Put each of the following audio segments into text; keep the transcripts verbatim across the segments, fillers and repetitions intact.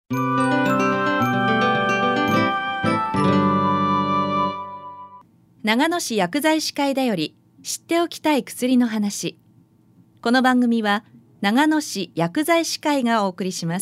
長野市薬剤師会だより知っておきたい薬の話。この番組は長野市薬剤師会がお送りします。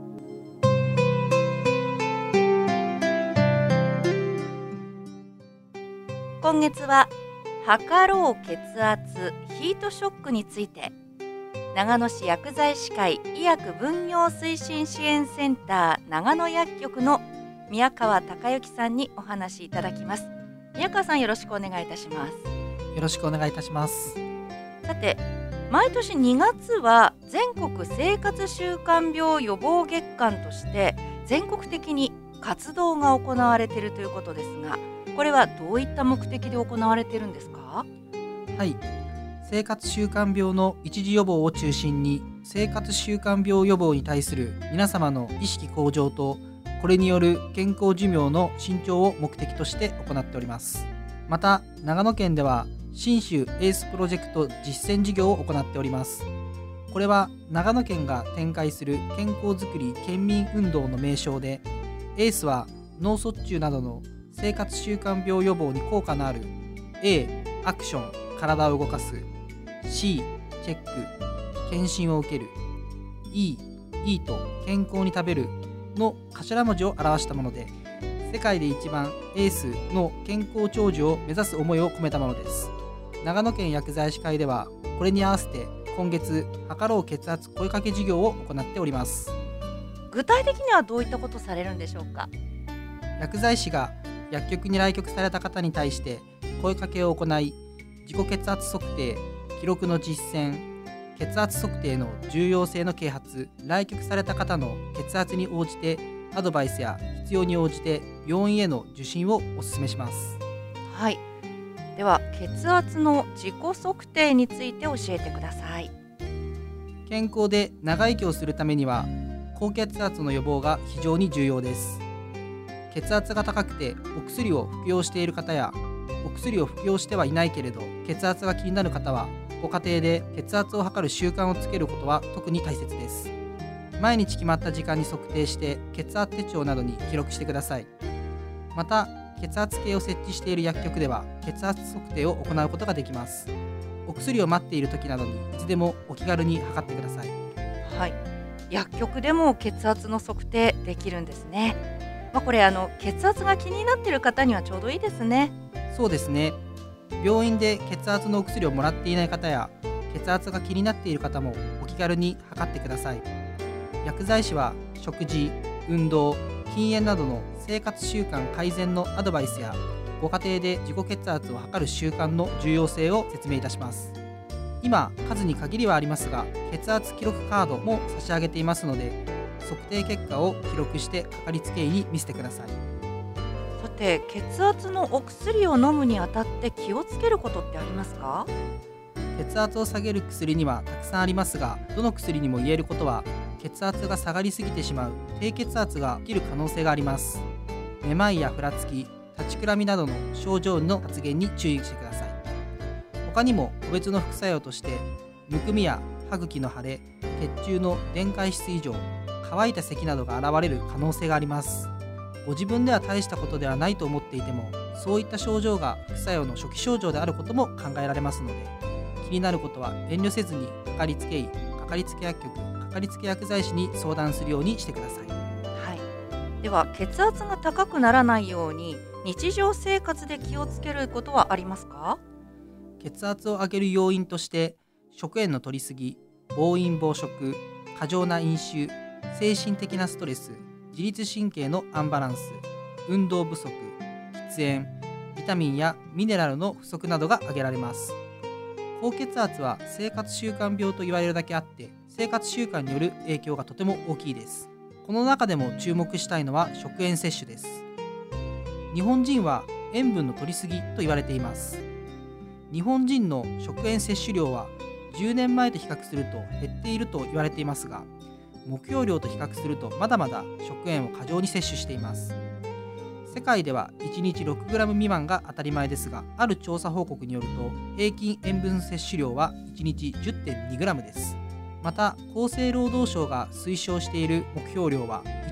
今月は測ろう血圧ヒートショックについて、長野市薬剤師会医薬分業推進支援センター長野薬局の宮川隆之さんにお話しいただきます。宮川さん、よろしくお願いいたします。 よろしくお願いいたします。 さて、毎年にがつは全国生活習慣病予防月間として全国的に活動が行われているということですが、これはどういった目的で行われているんですか？ はい、生活習慣病の一時予防を中心に、生活習慣病予防に対する皆様の意識向上と、これによる健康寿命の伸長を目的として行っております。また、長野県では信州エースプロジェクト実践事業を行っております。これは長野県が展開する健康づくり県民運動の名称で、エースは脳卒中などの生活習慣病予防に効果のある A、アクション、体を動かす、 C、チェック、検診を受ける、 E、イート、健康に食べるの頭文字を表したもので、世界で一番エースの健康長寿を目指す思いを込めたものです。長野県薬剤師会では、これに合わせて今月測ろう血圧声かけ事業を行っております。 具体的にはどういったことされるんでしょうか？ 薬剤師が薬局に来局された方に対して声かけを行い、自己血圧測定、記録の実践、血圧測定の重要性の啓発、来局された方の血圧に応じてアドバイスや必要に応じて病院への受診をお勧めします。 はい、では血圧の自己測定について教えてください。 健康で長生きをするためには、高血圧の予防が非常に重要です。血圧が高くてお薬を服用している方や、お薬を服用してはいないけれど血圧が気になる方は、ご家庭で血圧を測る習慣をつけることは特に大切です。毎日決まった時間に測定して血圧手帳などに記録してください。また、血圧計を設置している薬局では血圧測定を行うことができます。お薬を待っている時などにいつでもお気軽に測ってください。 はい、薬局でも血圧の測定できるんですね。まあ、これあの血圧が気になっている方にはちょうどいいですね。 そうですね。病院で血圧のお薬をもらっていない方や、血圧が気になっている方もお気軽に測ってください。薬剤師は食事、運動、禁煙などの生活習慣改善のアドバイスや、ご家庭で自己血圧を測る習慣の重要性を説明いたします。今、数に限りはありますが、血圧記録カードも差し上げていますので、測定結果を記録してかかりつけ医に見せてください。 さて、血圧のお薬を飲むにあたって気をつけることってありますか？ 血圧を下げる薬にはたくさんありますが、どの薬にも言えることは、血圧が下がりすぎてしまう低血圧が起きる可能性があります。めまいやふらつき、立ちくらみなどの症状の発現に注意してください。他にも個別の副作用として、むくみや歯茎の腫れ、血中の電解質異常、乾いた咳などが現れる可能性があります。ご自分では大したことではないと思っていても、そういった症状が副作用の初期症状であることも考えられますので、気になることは遠慮せずにかかりつけ医、かかりつけ薬局、かかりつけ薬剤師に相談するようにしてください。 はい、では血圧が高くならないように日常生活で気をつけることはありますか？ 血圧を上げる要因として、食塩の摂りすぎ、暴飲暴食、過剰な飲酒、精神的なストレス、自律神経のアンバランス、運動不足、喫煙、ビタミンやミネラルの不足などが挙げられます。高血圧は生活習慣病と言われるだけあって、生活習慣による影響がとても大きいです。この中でも注目したいのは食塩摂取です。日本人は塩分の摂りすぎと言われています。日本人の食塩摂取量はじゅうねんまえと比較すると減っていると言われていますが、目標量と比較するとまだまだ食塩を過剰に摂取しています。世界ではいちにち ろくグラム 未満が当たり前ですが、ある調査報告によると平均塩分摂取量はいちにち じゅってんにグラム です。また厚生労働省が推奨している目標量はい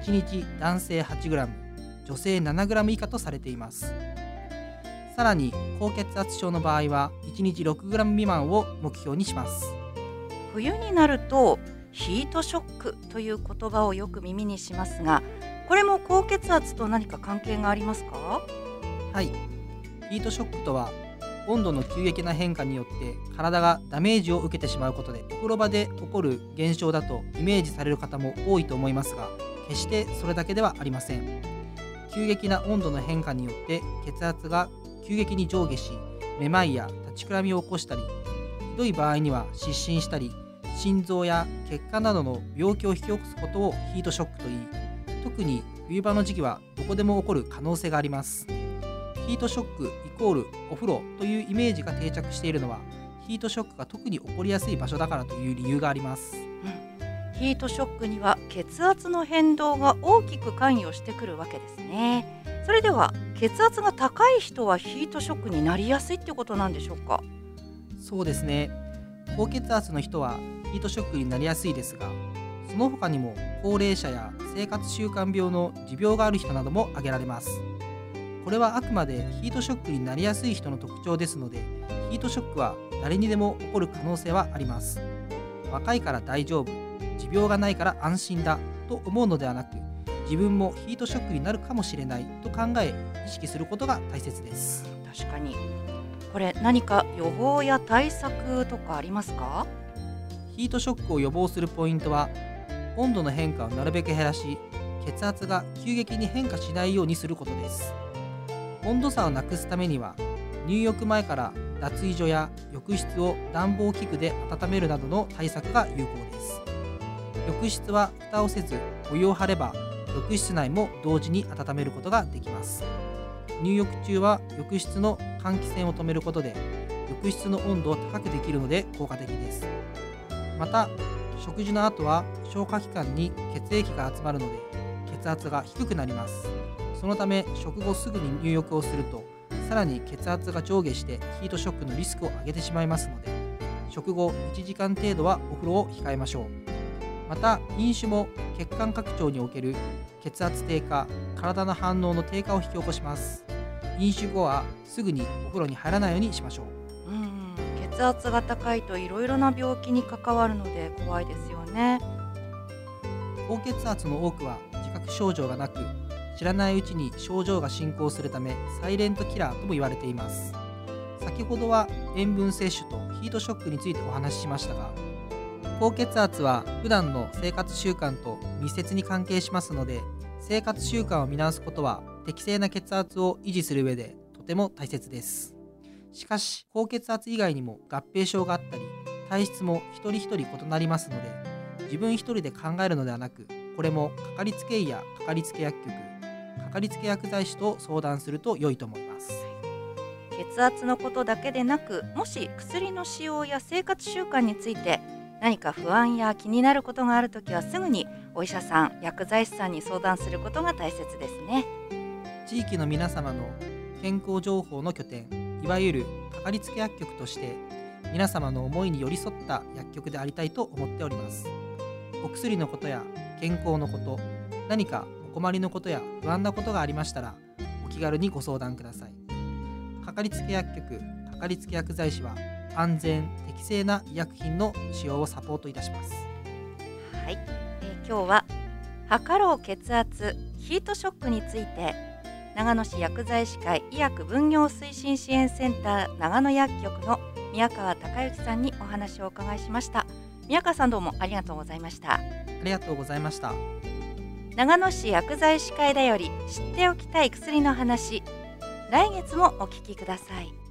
ちにち男性 はちグラム、女性 ななグラム 以下とされています。さらに高血圧症の場合はいちにち ろくグラム 未満を目標にします。 冬になるとヒートショックという言葉をよく耳にしますが、これも高血圧と何か関係がありますか？ はい、ヒートショックとは温度の急激な変化によって体がダメージを受けてしまうことでお風呂場で起こる現象だとイメージされる方も多いと思いますが、決してそれだけではありません。急激な温度の変化によって血圧が急激に上下し、めまいや立ちくらみを起こしたり、ひどい場合には失神したり、心臓や血管などの病気を引き起こすことをヒートショックといい、特に冬場の時期はどこでも起こる可能性があります。ヒートショックイコールお風呂というイメージが定着しているのは、ヒートショックが特に起こりやすい場所だからという理由があります。 うん、ヒートショックには血圧の変動が大きく関与してくるわけですね。それでは血圧が高い人はヒートショックになりやすいってことなんでしょうか？ そうですね。高血圧の人はヒートショックになりやすいですが、その他にも高齢者や生活習慣病の持病がある人なども挙げられます。これはあくまでヒートショックになりやすい人の特徴ですので、ヒートショックは誰にでも起こる可能性はあります。若いから大丈夫、持病がないから安心だと思うのではなく、自分もヒートショックになるかもしれないと考え、意識することが大切です。 確かに。これ何か予防や対策とかありますか？ ヒートショックを予防するポイントは、温度の変化をなるべく減らし、血圧が急激に変化しないようにすることです。温度差をなくすためには、入浴前から脱衣所や浴室を暖房器具で温めるなどの対策が有効です。浴室は蓋をせずお湯を張れば、浴室内も同時に温めることができます。入浴中は浴室の換気扇を止めることで浴室の温度を高くできるので効果的です。また食事の後は消化器官に血液が集まるので血圧が低くなります。そのため食後すぐに入浴をするとさらに血圧が上下してヒートショックのリスクを上げてしまいますので、食後いちじかん程度はお風呂を控えましょう。また飲酒も血管拡張における血圧低下、体の反応の低下を引き起こします。飲酒後はすぐにお風呂に入らないようにしましょう。 うん、血圧が高いといろいろな病気に関わるので怖いですよね。 高血圧の多くは自覚症状がなく、知らないうちに症状が進行するためサイレントキラーとも言われています。先ほどは塩分摂取とヒートショックについてお話ししましたが、高血圧は普段の生活習慣と密接に関係しますので、生活習慣を見直すことは適正な血圧を維持する上でとても大切です。しかし高血圧以外にも合併症があったり、体質も一人一人異なりますので、自分一人で考えるのではなく、これもかかりつけ医やかかりつけ薬局、かかりつけ薬剤師と相談すると良いと思います。 血圧のことだけでなく、もし薬の使用や生活習慣について何か不安や気になることがあるときは、すぐにお医者さん、薬剤師さんに相談することが大切ですね。 地域の皆様の健康情報の拠点、いわゆるかかりつけ薬局として皆様の思いに寄り添った薬局でありたいと思っております。お薬のことや健康のこと、何かお困りのことや不安なことがありましたら、お気軽にご相談ください。かかりつけ薬局、かかりつけ薬剤師は安全適正な医薬品の使用をサポートいたします。 はい、えー、今日は測ろう血圧ヒートショックについて、長野市薬剤師会医薬分業推進支援センター長野薬局の宮川隆之さんにお話をお伺いしました。宮川さん、どうもありがとうございました。 ありがとうございました。 長野市薬剤師会だより知っておきたい薬の話、来月もお聞きください。